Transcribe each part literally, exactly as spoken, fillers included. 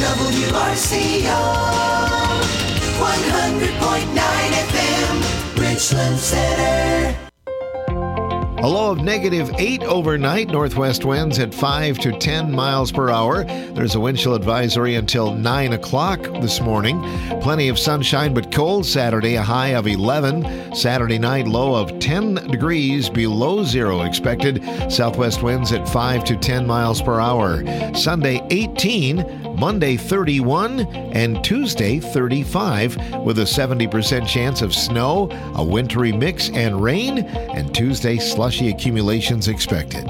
W R C O, one hundred point nine F M, Richland Center. A low of negative eight overnight. Northwest winds at five to ten miles per hour. There's a wind chill advisory until nine o'clock this morning. Plenty of sunshine but cold Saturday, a high of eleven. Saturday night, low of ten degrees below zero expected. Southwest winds at five to ten miles per hour. Sunday, eighteen. Monday, thirty-one. And Tuesday, thirty-five. With a seventy percent chance of snow, a wintry mix, and rain. And Tuesday, slushy accumulations expected.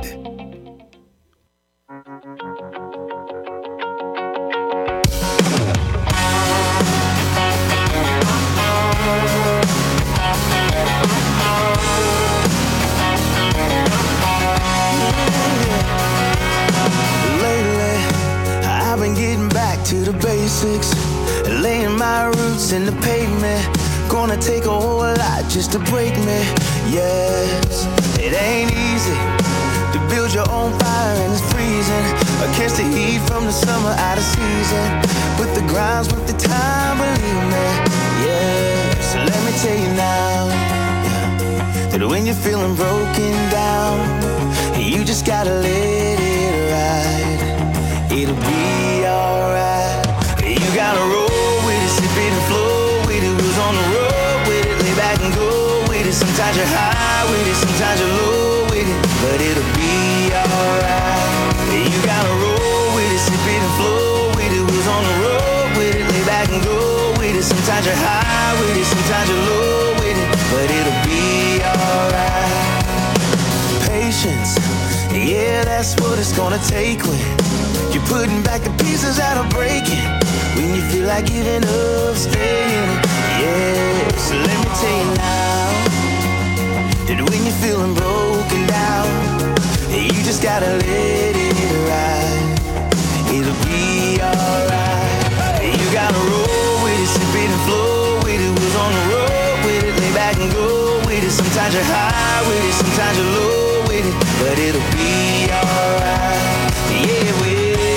To the basics, laying my roots in the pavement. Gonna take a whole lot just to break me. Yes, it ain't easy to build your own fire and it's freezing. Or catch the heat from the summer out of season. But the grind's worth the time, believe me. Yeah, so let me tell you now, yeah, that when you're feeling broken down, you just gotta let it ride. It'll be alright. You gotta roll with it, sip it and flow with it. Wheels on the road with it, lay back and go with it. Sometimes you're high with it, sometimes you're low with it, but it'll be alright. You gotta roll with it, sip it and flow with it. Wheels on the road with it, lay back and go with it. Sometimes you're high with it, sometimes you're low with it, but it'll be alright. Patience, yeah, that's what it's gonna take when you're putting back the pieces that are breaking. When you feel like giving up, staying. Yeah, so let me tell you now, that when you're feeling broken down, you just gotta let it ride. It'll be alright. You gotta roll with it, sip it and flow with it. Wheels on the road with it, lay back and go with it. Sometimes you're high with it, sometimes you're low with it, but it'll be alright. Yeah, we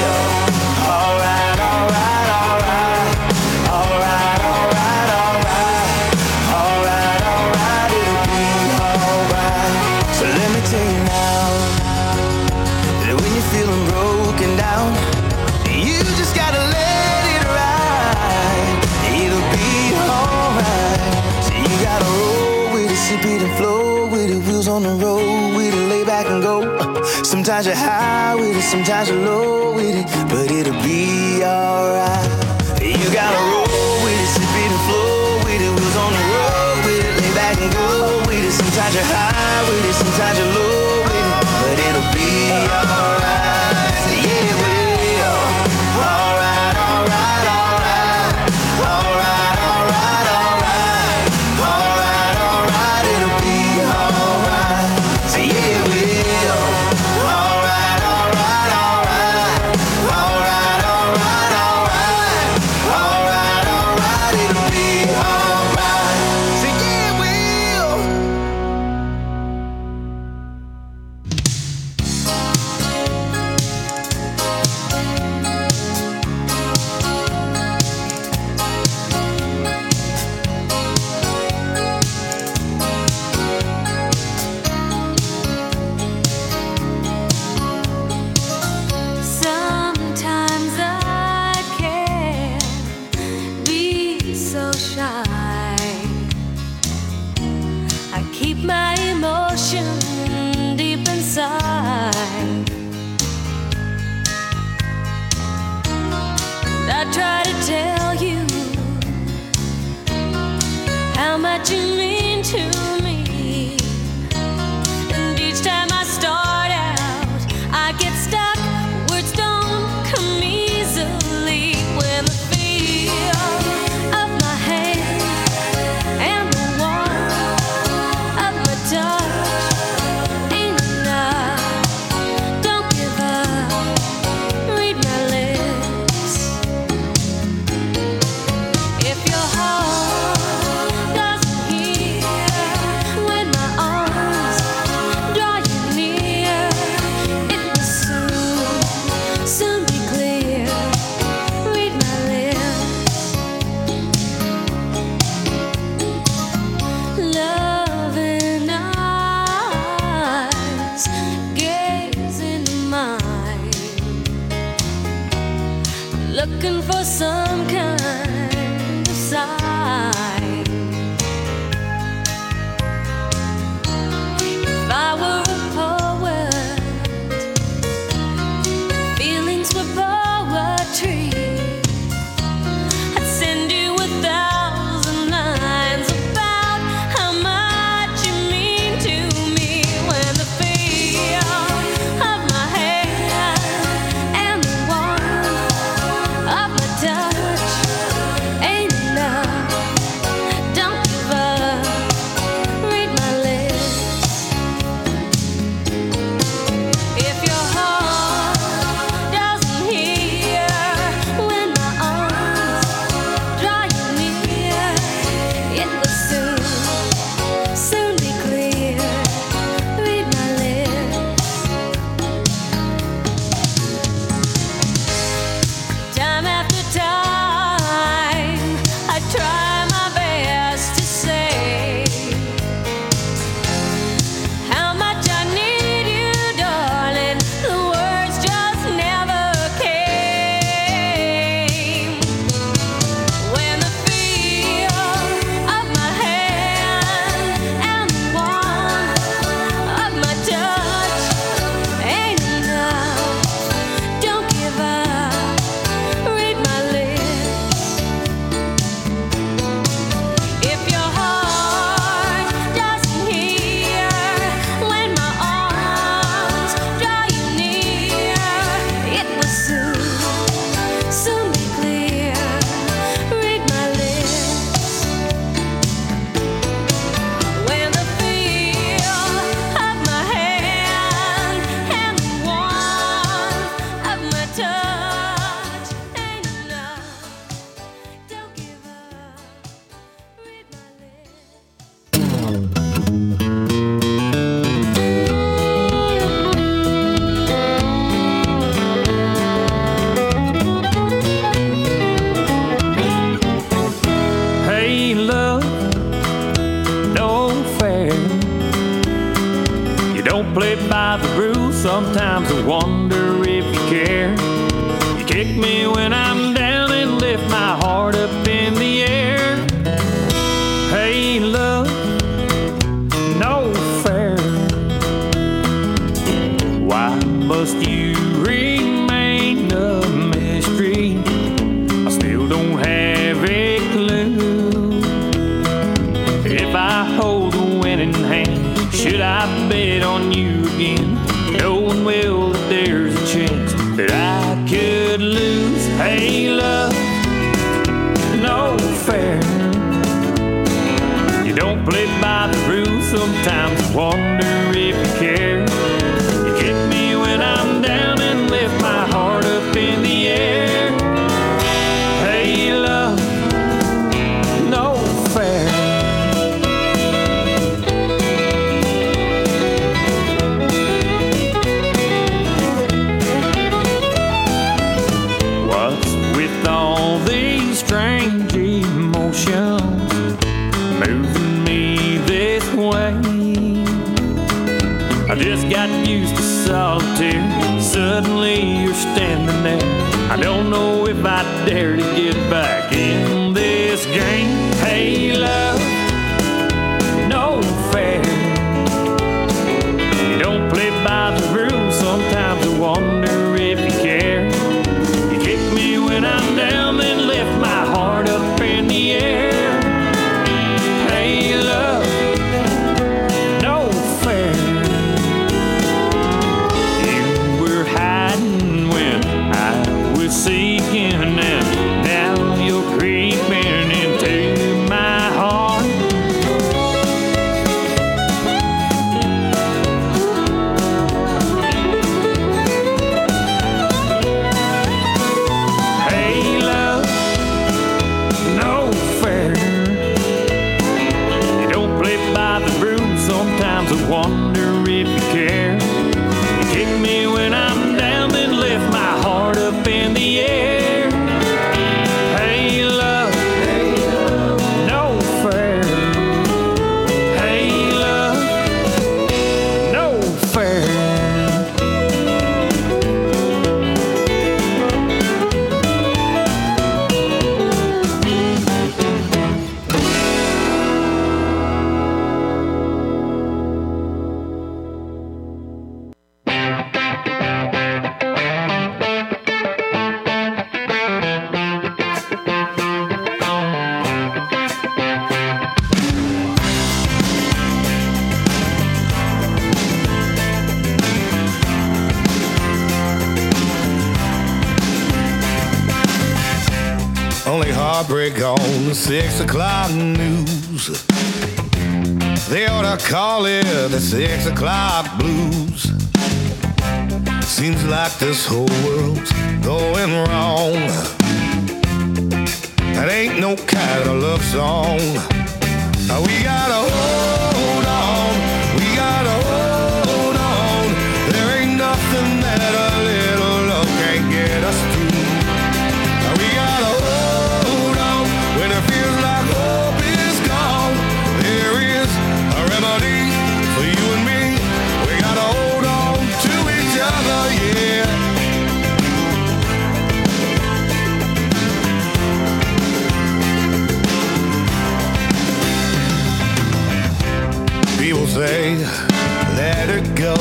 alright, alright, alright, alright, alright, alright, alright, alright, it'll be alright. So let me tell you now, that when you're feeling broken down, you just gotta let it ride. It'll be alright. So you gotta roll with it, sip it and flow with it. Wheels on the road with it, lay back and go. Sometimes you're high with it, sometimes you're low with it, but it'll be alright. You gotta roll with it, sip it and flow with it. Wheels on the road with it, lay back and go with it. Sometimes you're high with it, sometimes you're low with it, but it'll be alright. Yeah, we will. Alright, alright, alright, alright, alright, alright, alright, alright, it'll be alright. So yeah, we will. Alright, alright, alright, alright, alright, for some kind of sign. If I were a poet, feelings were poetry, I'd send you a thousand lines about how much you mean to me. When the feel of my hand and the warmth of my touch ain't enough, don't give up, read my lips. If your heart doesn't hear when my arms draw you near, it will soon, soon be clear, read my lips. Time after time, I try my best to say how much I need you, darling. The words just never came. When the feel of my hand and the warmth of my touch ain't enough, don't give up, read my lips. If your heart doesn't hear when my arms draw you near, it will soon, soon be clear, read my lips. When the feel of my hand and the warmth of my touch ain't enough, don't give up, read my lips. Hey, love, no fair. You don't play by the rules. Sometimes I wonder if you care. You kick me when I'm down and lift my heart up in the air. Hey, love, no fair. Why must you remain a mystery? I still don't have a clue. If I hold a winning hand, should I bet on you again, knowing well that there's a chance that I could lose? Hey, love, no fair. You don't play by the rules. Sometimes I wonder if you care. You kick me when I'm down and lift my heart up in the air. Hey, love, no fair. What's with all these strange emotions moving me this way? I just got used to solitaire. Suddenly you're standing there. I don't know if I dare to get back in this game. Hey, love, no fair. You don't play by the rules. Sometimes I wonder if you care. You kick me when I'm down, then lift my heart up in the air. Hey, love, no fair. You were hiding when I was seeking, and now you're creeping into my heart. Only heartbreak on the six o'clock news. They ought to call it the six o'clock blues. Seems like this whole world's going wrong. That ain't no kind of love song. We gotta hold on. We gotta hold on. There ain't nothing that a little love can't get us through. We gotta hold on when it feels like hope is gone. There is a remedy for you and me. We gotta hold on to each other, yeah. People say, let it go.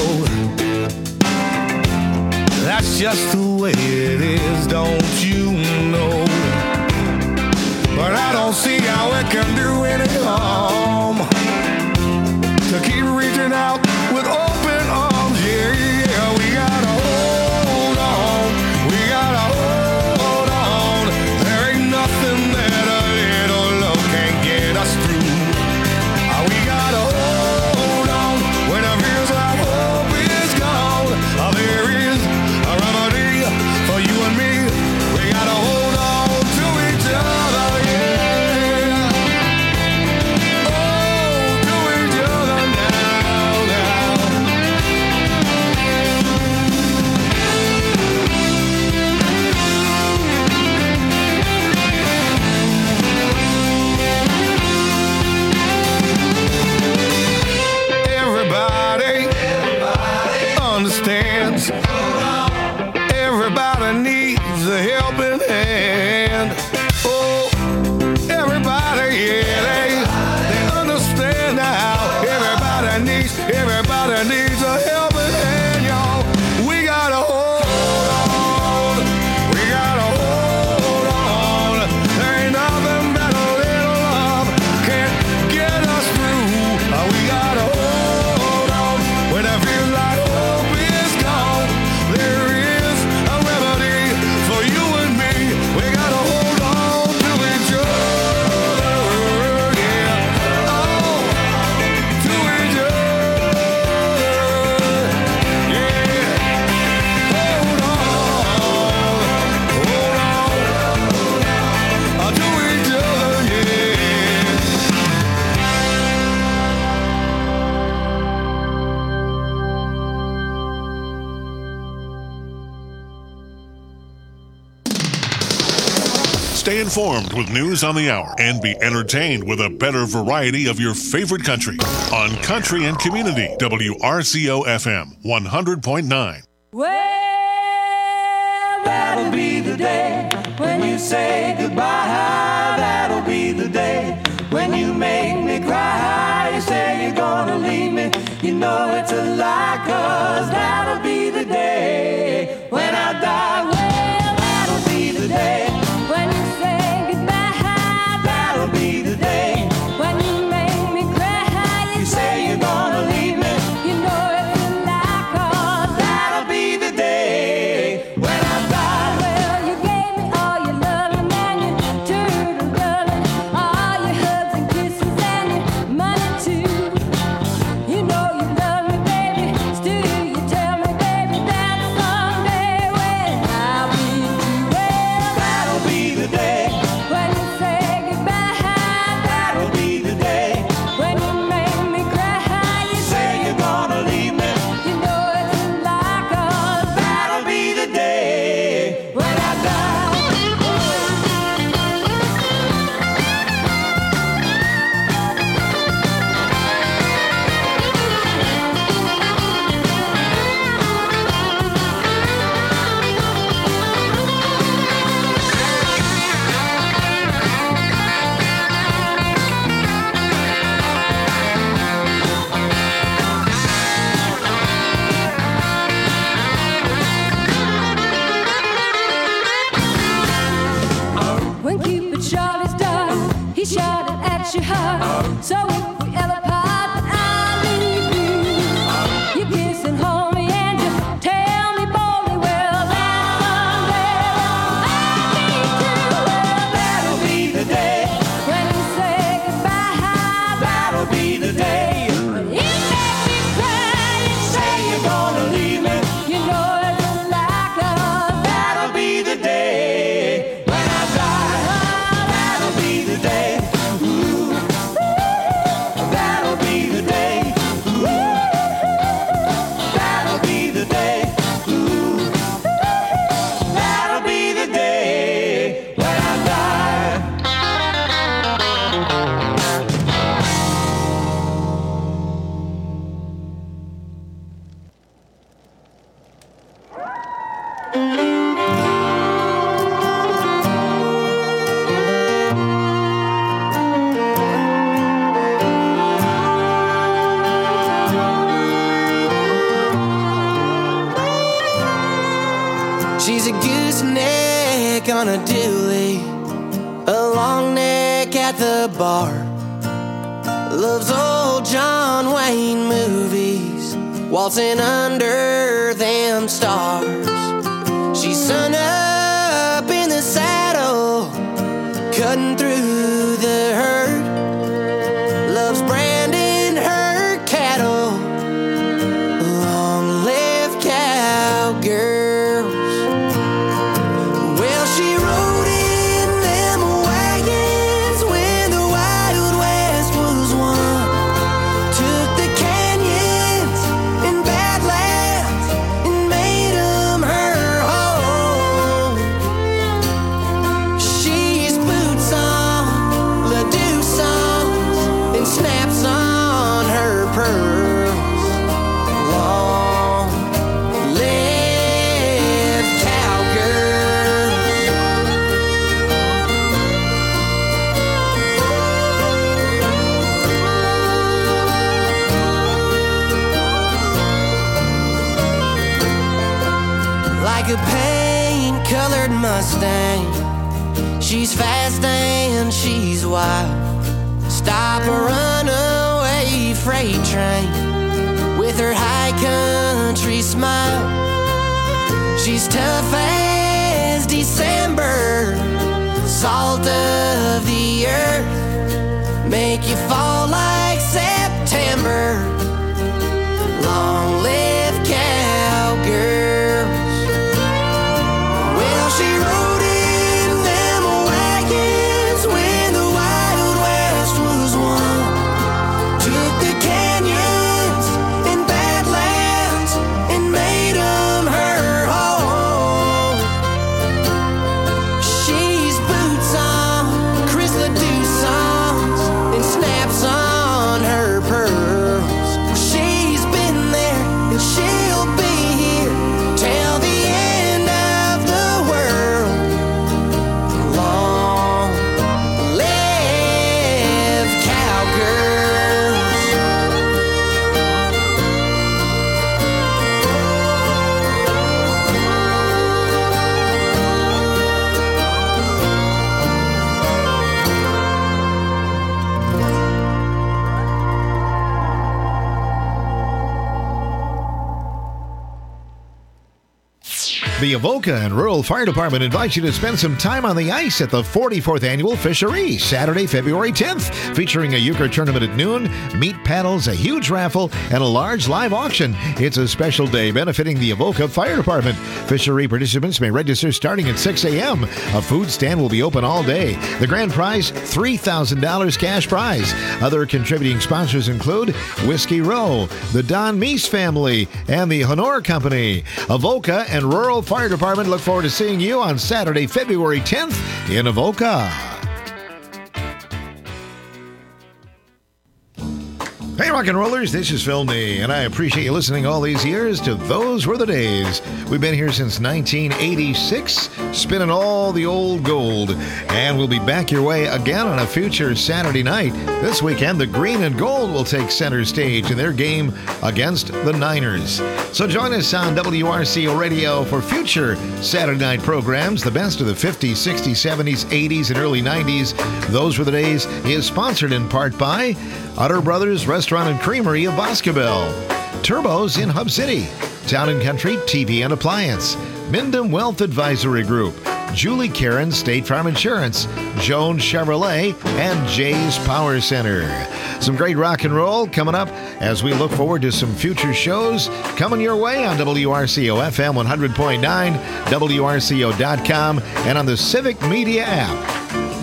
That's just the way it is, don't you know? But I don't see how it can do any harm to keep reaching out with open arms. Yeah, yeah, we gotta hold on. We gotta hold on. There ain't nothing that a little love can't get us through. Uh, we gotta hold on when it feels like hope is gone. Uh, there is a remedy for you and me. We gotta hold on to each other, yeah. Oh, to each other now, now. Everybody, everybody understands. Everybody needs a helping hand. Oh, everybody, yeah, they, they understand now. Everybody needs, everybody needs a helping hand, y'all. We gotta hold on. We gotta hold on. There ain't nothing that a little love can't get us through. Uh, we gotta hold on when I feel like hope is gone. There is a remedy for you and me. We gotta hold on to each other, yeah. Oh, to each other, yeah. Hold on, hold on, uh, to each other, yeah. Stay informed with news on the hour and be entertained with a better variety of your favorite country on Country and Community, W R C O F M one hundred point nine. Well, that'll be the day when you say goodbye. That'll be the day when you make me cry. You say you're gonna leave me. You know it's a lie, 'cause that'll be the day when I die. Well, that'll be the day when you say goodbye. That'll be the day when you make me cry. You say you're gonna leave me. You know it's a lie, 'cause that'll be the day when I die. Well, you gave me all your loving and your turtle loving, all your hugs and kisses and your money too. You know you love me, baby. Still you tell me, baby, that someday when I'll be too. Well, that'll be the day when you say goodbye. That'll be the day when you make me cry. You say you're gonna leave me. You know it's a lie, 'cause that'll be the day when I die. When Cupid shot his dart, he shot it at your heart. So if we ever part, I'll leave you. You kiss and hold me and you tell me boldly, well, that someday I'll be too. Well, that'll Julie, a long neck at the bar, loves old John Wayne movies, waltzing under them stars. She's sun up in the saddle, cutting through the herd, loves branding her cattle, long-lived cowgirls. Well, she rode in them wagons when the Wild West was won, took the canyons and badlands and made them her home. She's boots on, Ladue songs, and snaps on her pearls. Long live cowgirls. Like a paint-colored Mustang, she's fast and she's wild. Stop a runaway freight train with her high country smile. She's tough as December, salt of the earth, make you fall like September. Long live cowgirls. Well, she rode in them wagons when the Wild West was won, took the canyons and badlands and made them her home. She's boots on, Chris Ledoux songs, and snaps on her pearls. She's been there and she'll be here till the end of the world. Long live cowgirls. The Avoca and Rural Fire Department invites you to spend some time on the ice at the forty-fourth Annual Fishery, Saturday, February tenth, featuring a euchre tournament at noon, meat paddles, a huge raffle, and a large live auction. It's a special day benefiting the Avoca Fire Department. Fishery participants may register starting at six a.m. A food stand will be open all day. The grand prize, three thousand dollars cash prize. Other contributing sponsors include Whiskey Row, the Don Meese family, and the Honor Company. Avoca and Rural Fire Department look forward to seeing you on Saturday, February tenth in Avoca. Hey, rock and rollers, this is Phil Nee, and I appreciate you listening all these years to Those Were the Days. We've been here since nineteen eighty-six, spinning all the old gold, and we'll be back your way again on a future Saturday night. This weekend, the Green and Gold will take center stage in their game against the Niners. So join us on W R C O Radio for future Saturday night programs. The best of the fifties, sixties, seventies, eighties, and early nineties. Those Were the Days is sponsored in part by Utter Brothers Restaurant and Creamery of Boscobel, Turbos in Hub City, Town and Country T V and Appliance, Mindom Wealth Advisory Group, Julie Karen State Farm Insurance, Jones Chevrolet, and Jay's Power Center. Some great rock and roll coming up as we look forward to some future shows coming your way on W R C O F M one hundred point nine, W R C O dot com, and on the Civic Media app.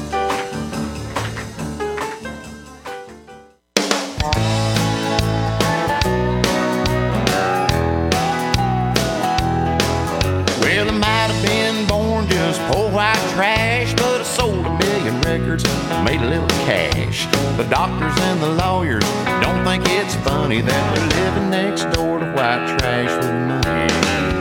Well, I might have been born just poor white trash, but I sold a million records, made a little cash. The doctors and the lawyers don't think it's funny that we're living next door to white trash with money.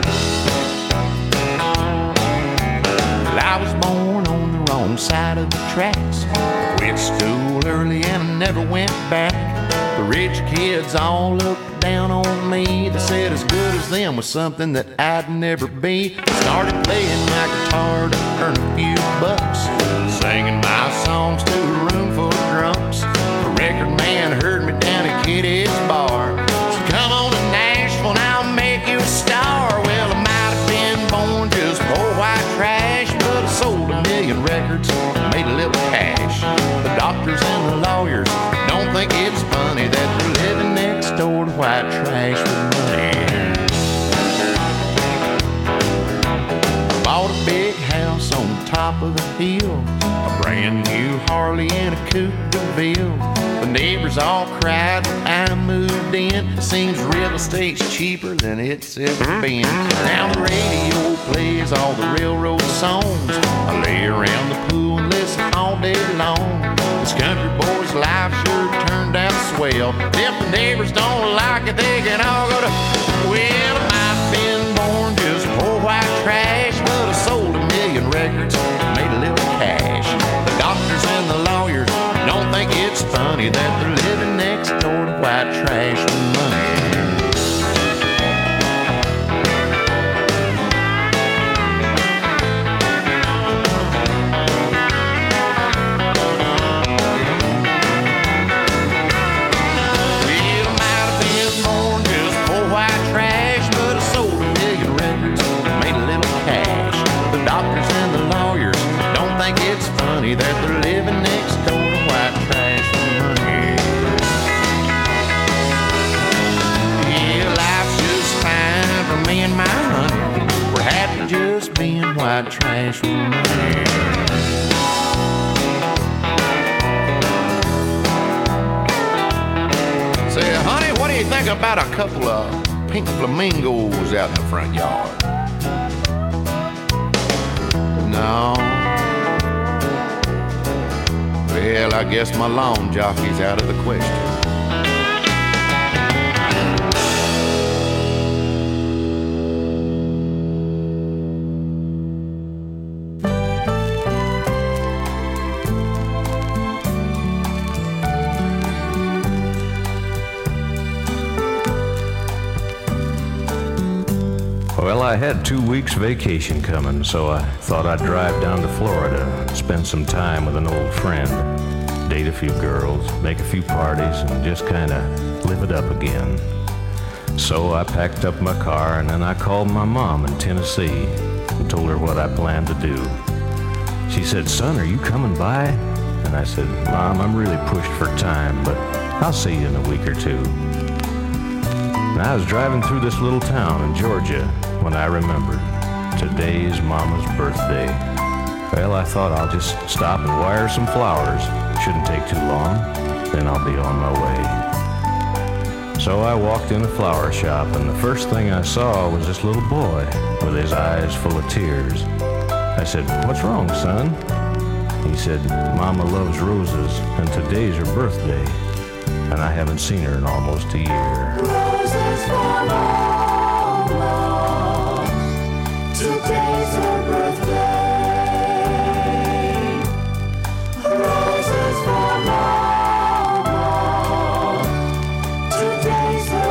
Well, I was born on the wrong side of the tracks. Quit school early and I never went back. The rich kids all looked down on me. They said as good as them was something that I'd never be. Started playing my guitar to earn a few bucks, singing my songs to a room full of drunks. The record man heard me down at Kitty's bar. Said, come on to Nashville and I'll make you a star. Well, I might have been born just poor white trash, but I sold a million records, made a little cash. The doctors and the lawyers don't think it's funny that we're living next door to white trash with money. Bought a big house on the top of the hill, a brand new Harley and a coupe de ville. The neighbors all cried when I moved in. Seems real estate's cheaper than it's ever been. Now the radio plays all the railroad songs. I lay around the pool and listen all day long. This country boy's life sure turned out swell. If the neighbors don't like it, they can all go to, well, I might have been born just poor white trash, but I sold a million records, made a little cash. The doctors and the lawyers don't think it's funny that they're living next door to white trash with money. That they're living next door to white trash for money. Yeah, life's just fine for me and my honey. We're happy just being white trash for money. Say, honey, what do you think about a couple of pink flamingos out in the front yard? No. Well, I guess my lawn jockey's out of the question. Well, I had two weeks vacation coming, so I thought I'd drive down to Florida, spend some time with an old friend, date a few girls, make a few parties, and just kind of live it up again. So I packed up my car, and then I called my mom in Tennessee and told her what I planned to do. She said, son, are you coming by? And I said, Mom, I'm really pushed for time, but I'll see you in a week or two. And I was driving through this little town in Georgia when I remembered today's Mama's birthday. Well, I thought I'll just stop and wire some flowers. Shouldn't take too long, then I'll be on my way. So I walked in a flower shop, and the first thing I saw was this little boy with his eyes full of tears. I said, what's wrong, son? He said, Mama loves roses, and today's her birthday, and I haven't seen her in almost a year. Roses for Mama, today's her birthday. Roses for Mama, today's her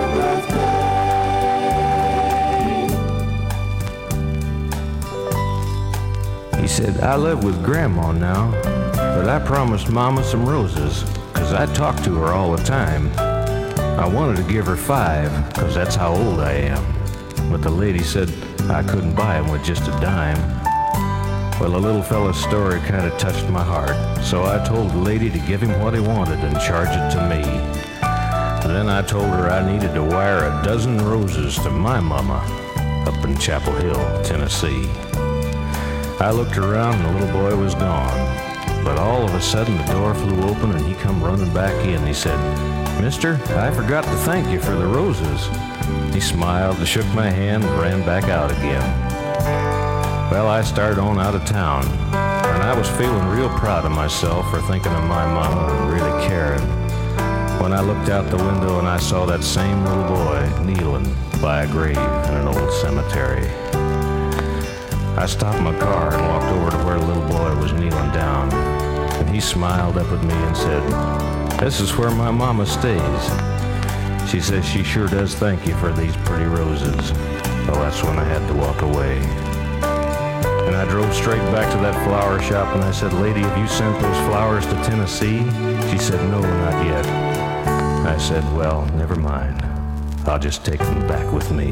birthday. He said, I live with Grandma now, but I promised Mama some roses, 'cause I talk to her all the time. I wanted to give her five, 'cause that's how old I am. But the lady said I couldn't buy them with just a dime. Well, the little fella's story kind of touched my heart, so I told the lady to give him what he wanted and charge it to me. Then I told her I needed to wire a dozen roses to my mama up in Chapel Hill, Tennessee. I looked around and the little boy was gone. But all of a sudden the door flew open and he come running back in. He said, Mister, I forgot to thank you for the roses. He smiled, shook my hand, and ran back out again. Well, I started on out of town, and I was feeling real proud of myself for thinking of my mama and really caring, when I looked out the window and I saw that same little boy kneeling by a grave in an old cemetery. I stopped my car and walked over to where the little boy was kneeling down, and he smiled up at me and said, This is where my mama stays. She says she sure does thank you for these pretty roses. Well, that's when I had to walk away. And I drove straight back to that flower shop and I said, lady, have you sent those flowers to Tennessee? She said, no, not yet. I said, well, never mind. I'll just take them back with me.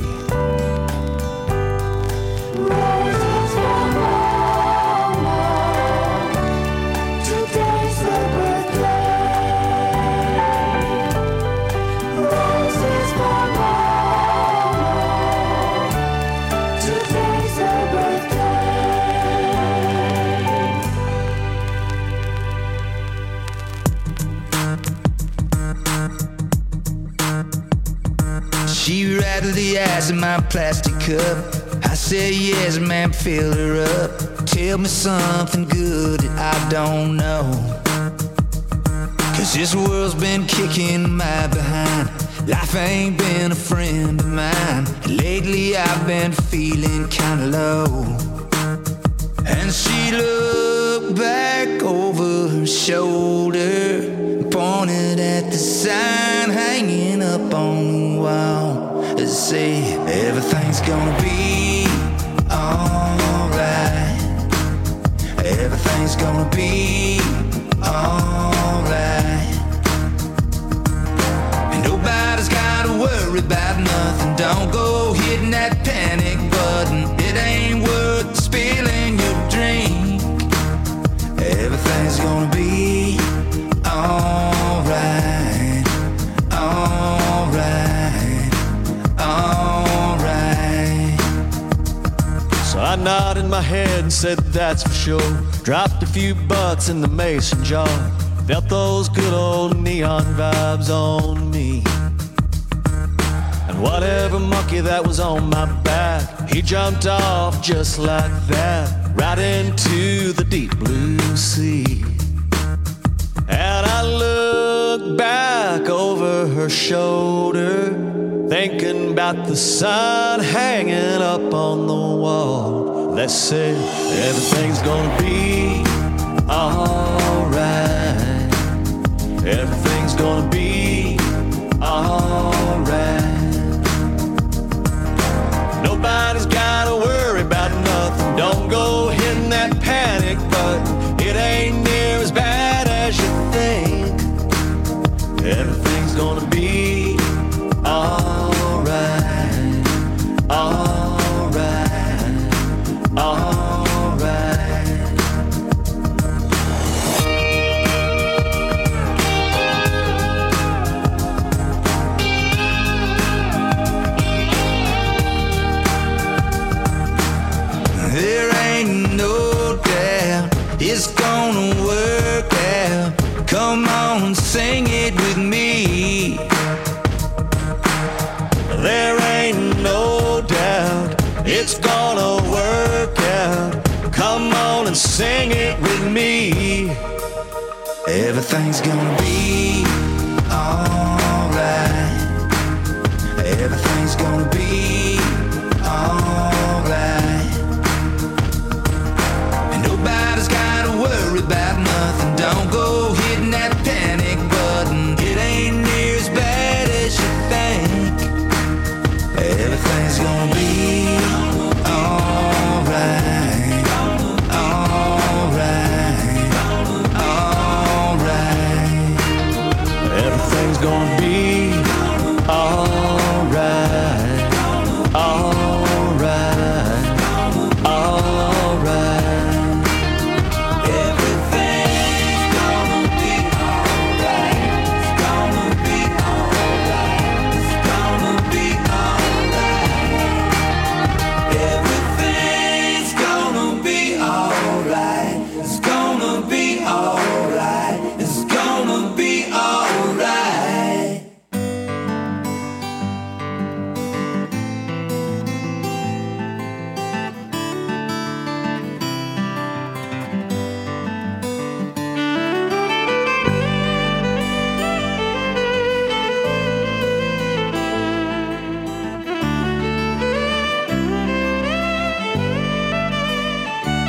Roses for Mama. Today's her birthday. Roses for Mama. Today's her birthday. She rattled the ice in my plastic cup. I said, yes, ma'am, fill her up. Tell me something good that I don't know. Cause this world's been kicking my behind. Life ain't been a friend of mine. Lately I've been feeling kinda low. And she looked back over her shoulder, pointed at the sign hanging up on the wall. It said, everything's gonna be alright. Everything's gonna be alright. And nobody's gotta worry about nothing. Don't go hitting that panic button. It ain't worth spilling your drink. Everything's gonna be alright. Alright. Alright. So I nodded my head and said that's for sure. Dropped a few bucks in the mason jar. Felt those good old neon vibes on me. And whatever monkey that was on my back, he jumped off just like that, right into the deep blue sea. And I looked back over her shoulder, thinking about the sign hanging up on the wall that said, everything's gonna be alright. Everything's gonna be alright. Nobody's gotta worry about nothing. Don't go hitting that panic button. It ain't near as bad as you think. Everything's gonna be alright. Alright. Alright. There ain't no doubt it's gonna work out. Come on, sing it with me. There ain't no doubt it's gonna work out. Come on and sing it with me. Everything's gonna be alright. Everything's gonna be alright. And nobody's gotta worry about nothing. Don't go hitting that panic button. It ain't near as bad as you think. Everything's gonna be alright. Alright. Alright. Everything's gonna be alright. Alright. Alright. Everything's gonna be alright. It's gonna be alright. It's gonna be alright. Everything's gonna be alright. It's gonna be alright. It's gonna be alright.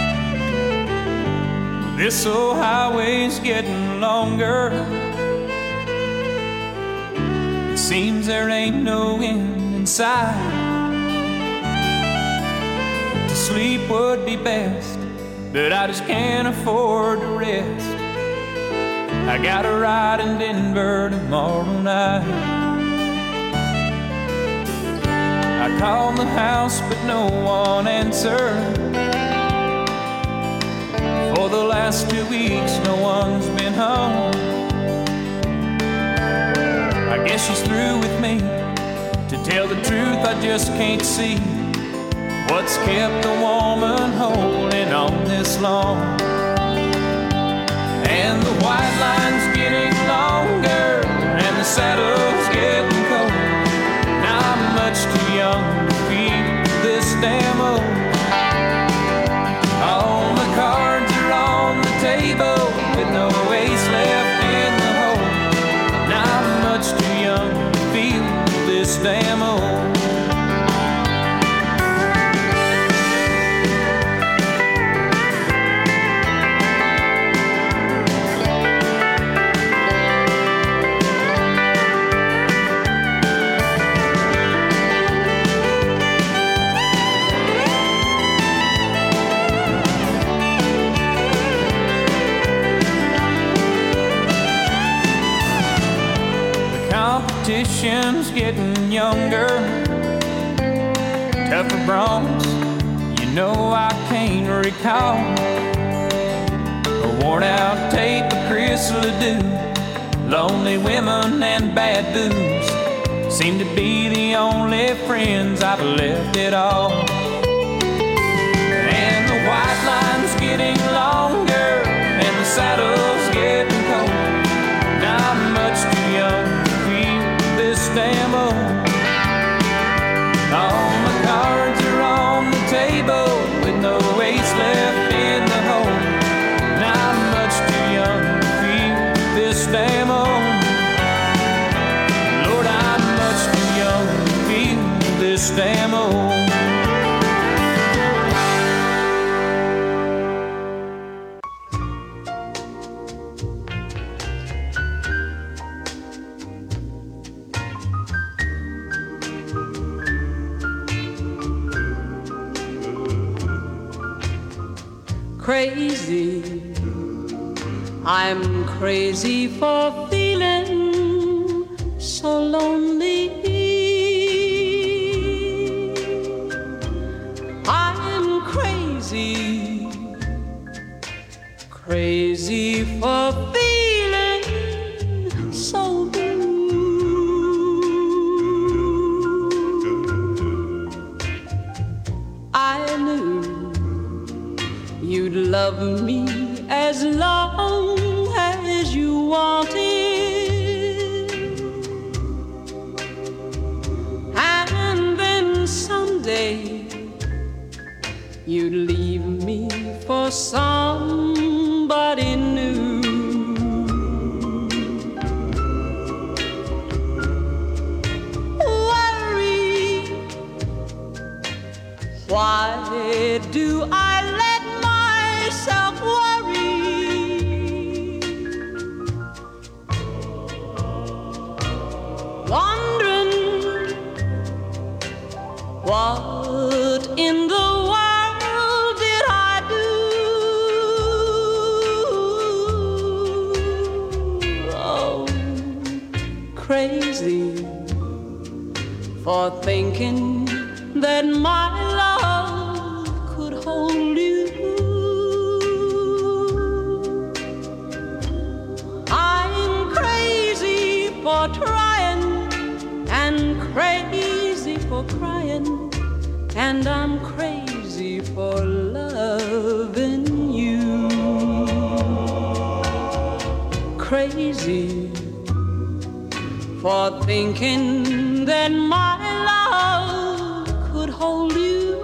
This old highway's getting longer. seems there ain't no end in sight. To sleep would be best, but I just can't afford to rest. I got a ride in Denver tomorrow night. I called the house, but no one answered. For the last two weeks, no one's been home. I guess she's through with me. To tell the truth, I just can't see what's kept a woman holding on this long. And the white line's getting longer, and the saddle's getting cold. Now I'm much too young to feel this damn old. All the cards are on the table with no ace left in the hole. Now I'm much too young to feel this damn old. Competition's getting younger, tougher broncs, you know I can't recall. A worn out tape of Chris Ledoux, lonely women and bad booze seem to be the only friends I've left at all. And the white line's getting longer, and the saddle's getting cold. Now I'm much too young damn old. All my cards are on the table with no ace left in the hole. Now I'm much too young to feel this damn old. Lord, I'm much too young to feel this damn old. Crazy, I'm crazy for feeling so lonely. I'm crazy, crazy for feeling so blue. I knew you'd love me as long as you wanted, and then someday you'd leave me for somebody new. Worry, why do I let myself worry? Wondering what in the world did I do? Oh, crazy for thinking that my love could hold you. For trying and crazy for crying, and I'm crazy for loving you. Crazy for thinking that my love could hold you.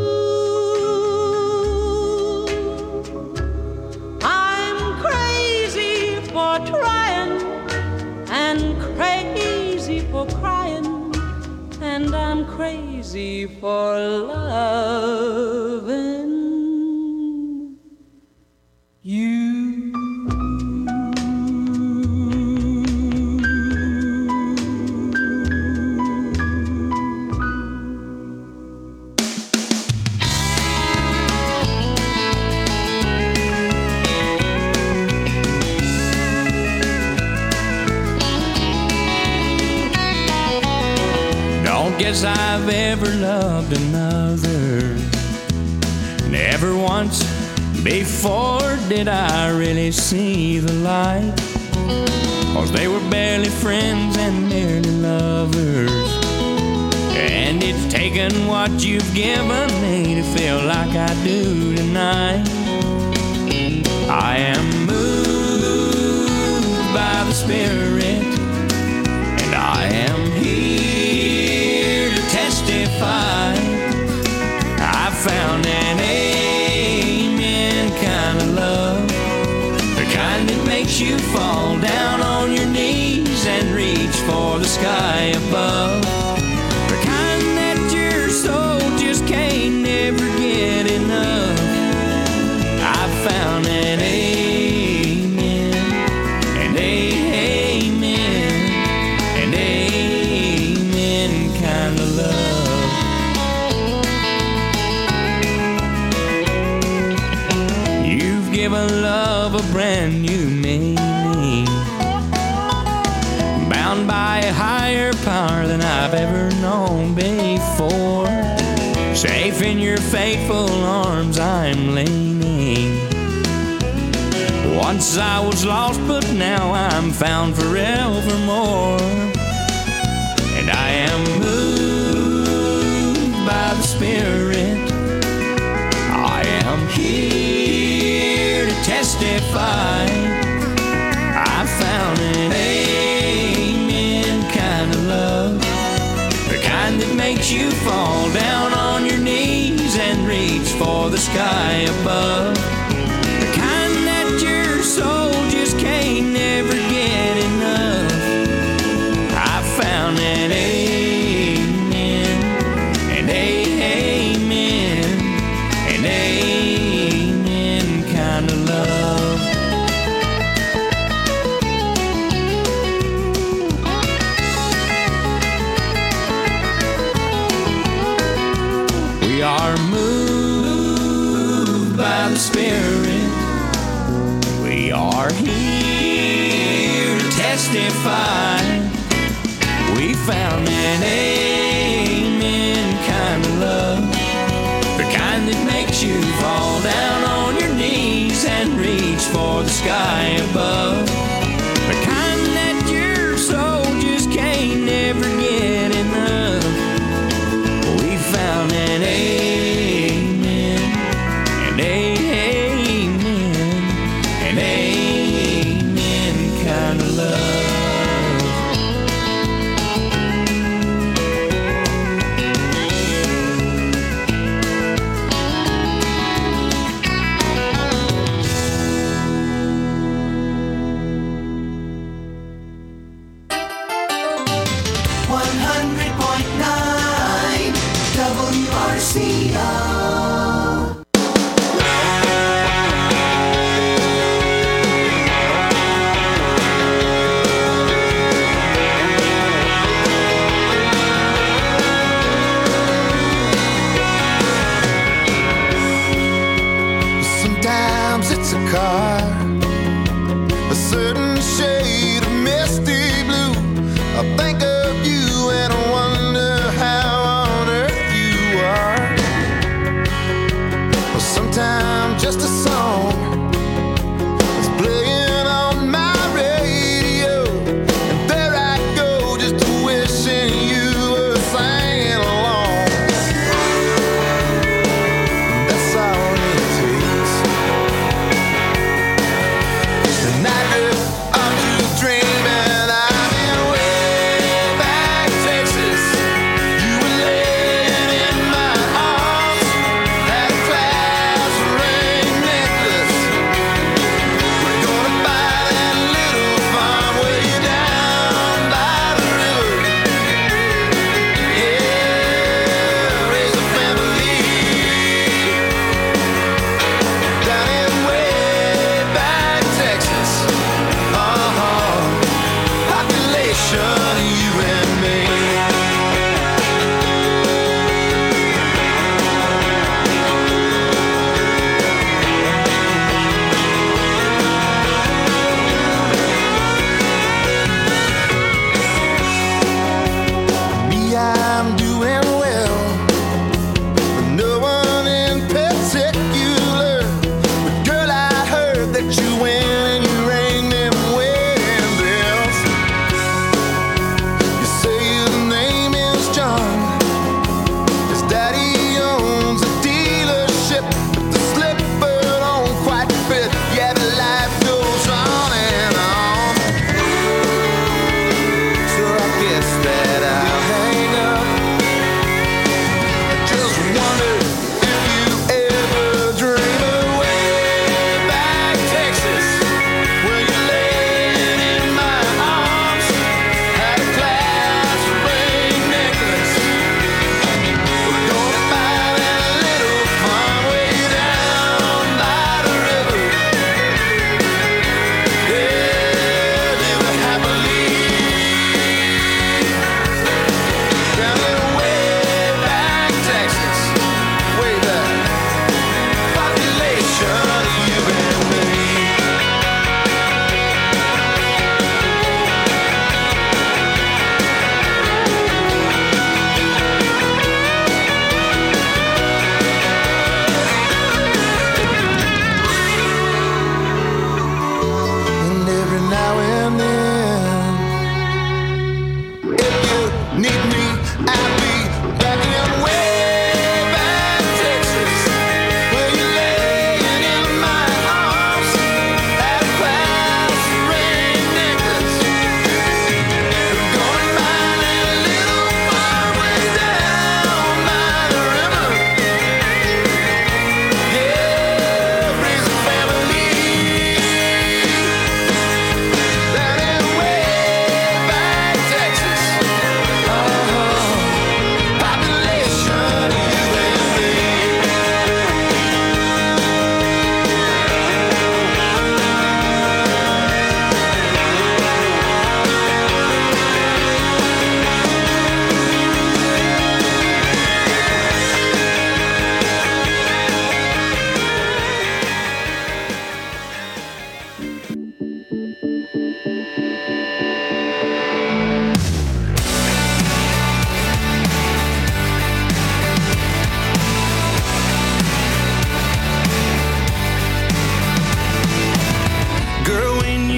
I'm crazy for trying and crazy for crying, and I'm crazy for loving you. guess I've ever loved another. Never once before did I really see the light, 'cause they were barely friends and merely lovers. And it's taken what you've given me to feel like I do tonight. I am moved by the Spirit, and I am here to testify. I found an amen kind of love, the kind that makes you fall down on your knees and reach for the sky above, the kind that your soul just can't never get enough. I found an amen, an amen, an amen kind of love. You've given love a brand new meaning, bound by a higher power than I've ever known before. Safe in your faithful arms I'm leaning. Once I was lost, but now I'm found forevermore. And I am moved by the Spirit. I am here to testify. I found an amen kind of love, the kind that makes you fall down on your knees and reach for the sky above, the kind that your soul just can't never get enough. I found an amen, an amen, an amen kind of love. We are moved by the Spirit. We are here to testify. We found an amen kind of love, the kind that makes you fall down on your knees and reach for the sky above, the kind that your soul just can't never get enough. We found an amen, an amen, an amen kind of love.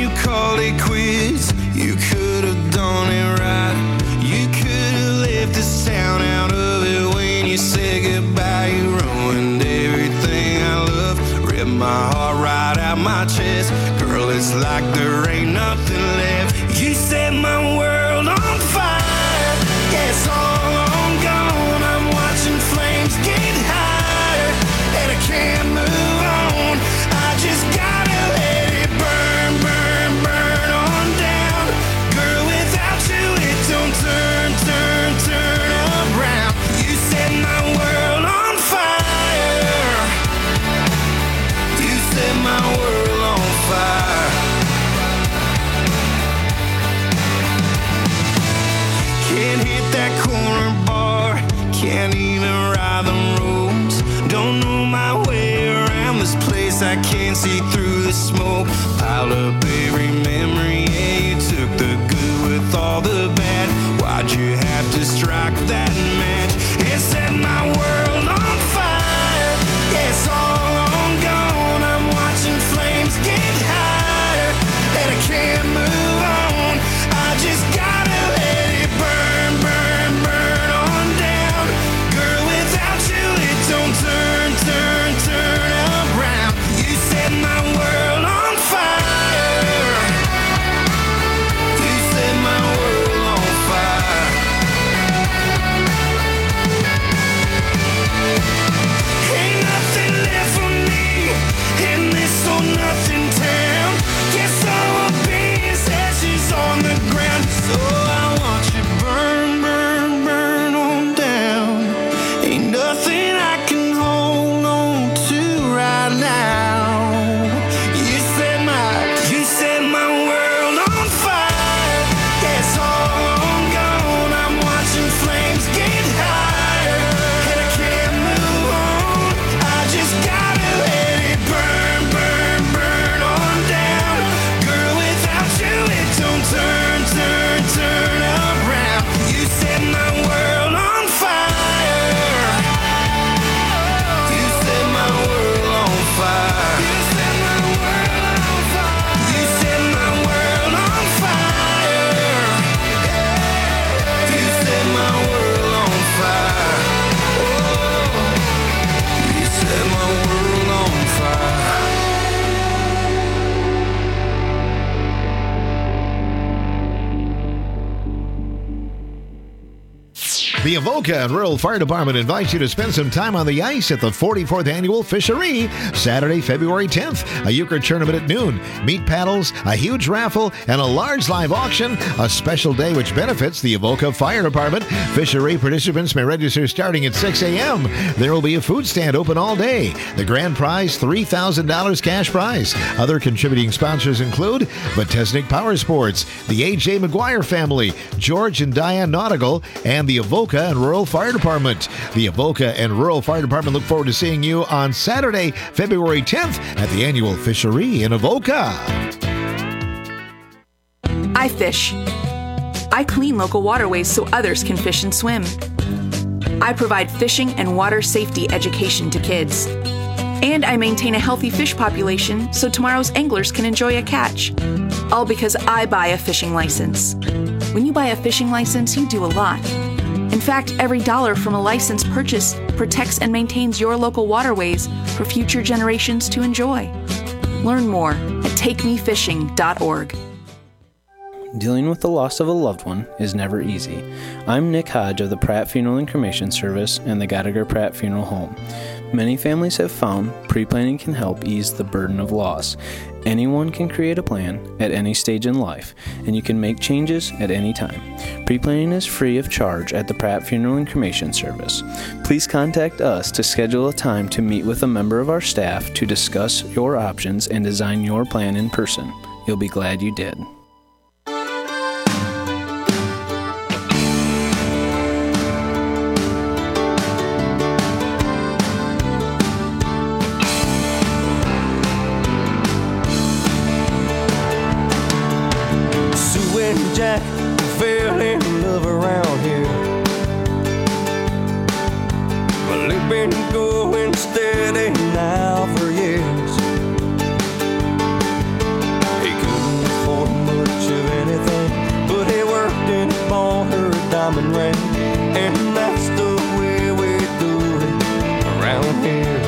you called it quits. You could have done it right. You could have left this town out of it when you said goodbye. You ruined everything I loved, ripped my heart right out my chest. Girl, it's like there ain't nothing left. You set my world on fire. Yeah, it's all on gone. I'm watching flames get higher, and I can't move on. I just gotta let it burn, burn, burn on down. Girl, without you it don't turn, turn, turn around. You set my world on fire. You set my world on fire. Can't hit that corner bar, can't even ride the roads. Don't know my way around this place, I can't see through the smoke. Piled up every memory, yeah, you took the good with all the bad. Why'd you have to strike that match? It set my world on fire. Yeah, it's all on gone. I'm watching flames get higher, and I can't move on. I just gotta let it burn, burn, burn on down. Girl, without you it don't turn, turn, turn around. You set my world on fire. You set my world on fire. Ain't nothing left for me in this old nothing town. Guess all I'll be is ashes on the ground. So I want you burn, burn, burn on down. Ain't nothing I can hold on to right now. You set my, you set my world on fire. Yeah, it's all on gone. I'm watching flames get higher, and I can't move on. I just gotta let it burn, burn, burn on down. Girl, without you it don't turn, turn, turn around. You set my world on fire. You set my world on fire. You set my world on fire. You set my world on fire. You set my world on fire. Oh, you set my world on fire. The Avoca and Rural Fire Department invites you to spend some time on the ice at the forty-fourth Annual Fishery, Saturday, February tenth. A euchre tournament at noon, meat paddles, a huge raffle, and a large live auction. A special day which benefits the Avoca Fire Department. Fishery participants may register starting at six a.m. There will be a food stand open all day. The grand prize, three thousand dollars cash prize. Other contributing sponsors include Botesnik Power Sports, the A J McGuire family, George and Diane Nautigal, and the Avoca and Rural Fire Department. The Avoca and Rural Fire Department look forward to seeing you on Saturday, February tenth at the annual Fishery in Avoca. I fish. I clean local waterways so others can fish and swim. I provide fishing and water safety education to kids. And I maintain a healthy fish population so tomorrow's anglers can enjoy a catch. All because I buy a fishing license. When you buy a fishing license, you do a lot. In fact, every dollar from a license purchase protects and maintains your local waterways for future generations to enjoy. Learn more at take me fishing dot org. Dealing with the loss of a loved one is never easy. I'm Nick Hodge of the Pratt Funeral and Cremation Service and the Gallagher Pratt Funeral Home. Many families have found pre-planning can help ease the burden of loss. Anyone can create a plan at any stage in life, and you can make changes at any time. Pre-planning is free of charge at the Pratt Funeral and Cremation Service. Please contact us to schedule a time to meet with a member of our staff to discuss your options and design your plan in person. You'll be glad you did. Jack fell in love around here. Well, they've been going steady now for years. He couldn't diamond ring. And that's the way we do it around here.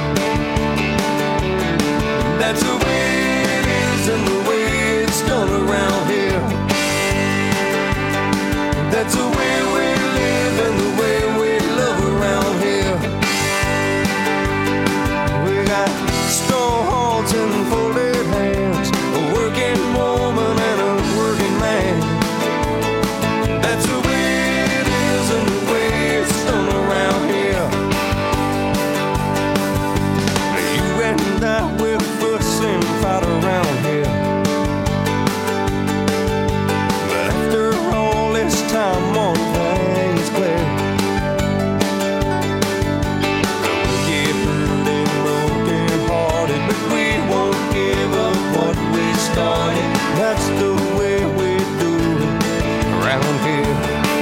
That's the way it is and the way it's done around here. That's the way we live and the way we love around here. We got strong hearts and folded hands, a working woman and a working man. That's the way it is and the way it's done around here. You and I will fuss and fight around here. But after all this time, one thing's clear. We'll get hurt and broken hearted, but we won't give up what we started. That's the way we do it around here.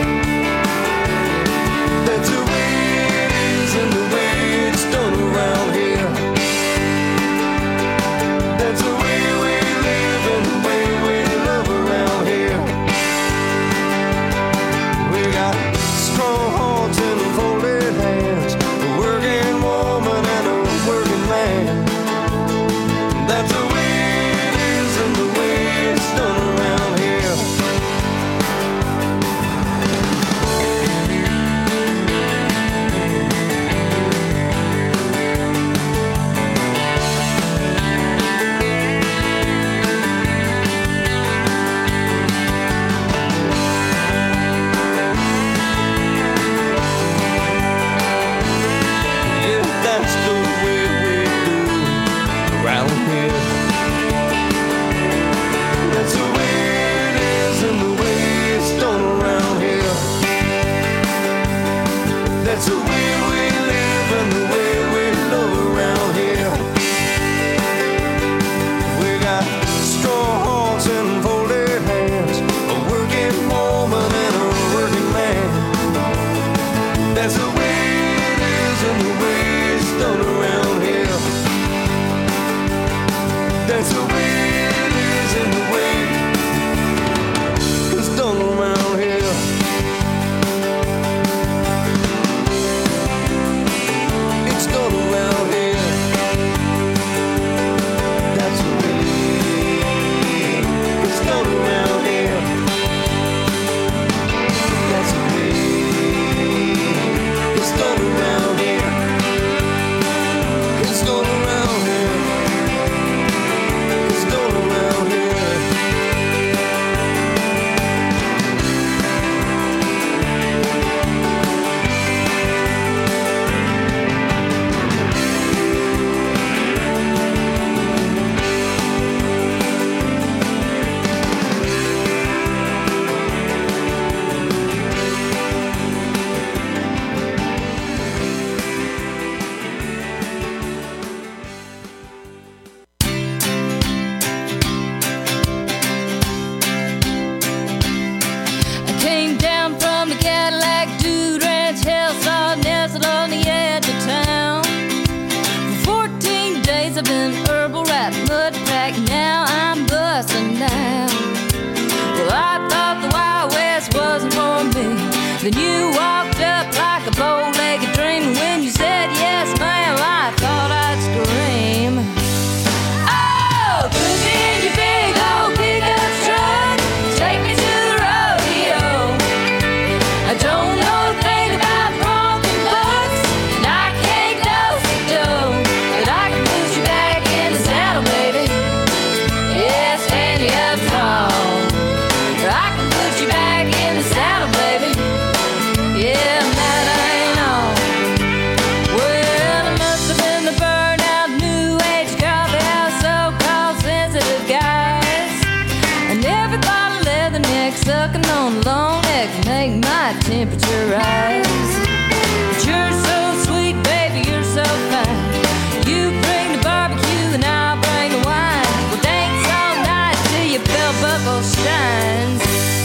That's the way it is and the way it's done around here. That's the way we live and the way we love around here. We got strong hearts and folded hands, a working woman and a working man. That's the way it is and the way it's done around here. Yeah, that's the way we do it around here. That's the way it is and the way it's done around here. That's the way we live and the way we love around here. We got strong hearts and folded hands, a working woman and a working man. That's the way it is and the way it's done around here. That's the way it is and the way it's done around here. It's done around here. That's the way it's done around here. That's the way it's done around here. It's done around here. It's done around here. I came down from the Cadillac Dude Ranch, hell saw nestled on the edge of town. For fourteen days I've been herbal wrapped, mud packed, now I'm busting down. Well, I thought the Wild West wasn't for me. Then you walked up like a bow-legged dream, and when you said yes, ma'am, I thought I'd scream. Oh, put me in your big old pickup truck, take me to the rodeo. I don't know a thing about bronking bucks, and I can't do-si-do, but I can put you back in the saddle, baby. Yeah, stand you up tall. I can put you back in the saddle, baby. Yeah, that ain't all. Well, it must have been the burnout new age coffee house, so-called sensitive guys. I never thought a leather neck sucking on a long neck would make my temperature rise. But you're so sweet, baby, you're so fine. You bring the barbecue and I'll bring the wine. We'll dance all night till your belt buckle shines.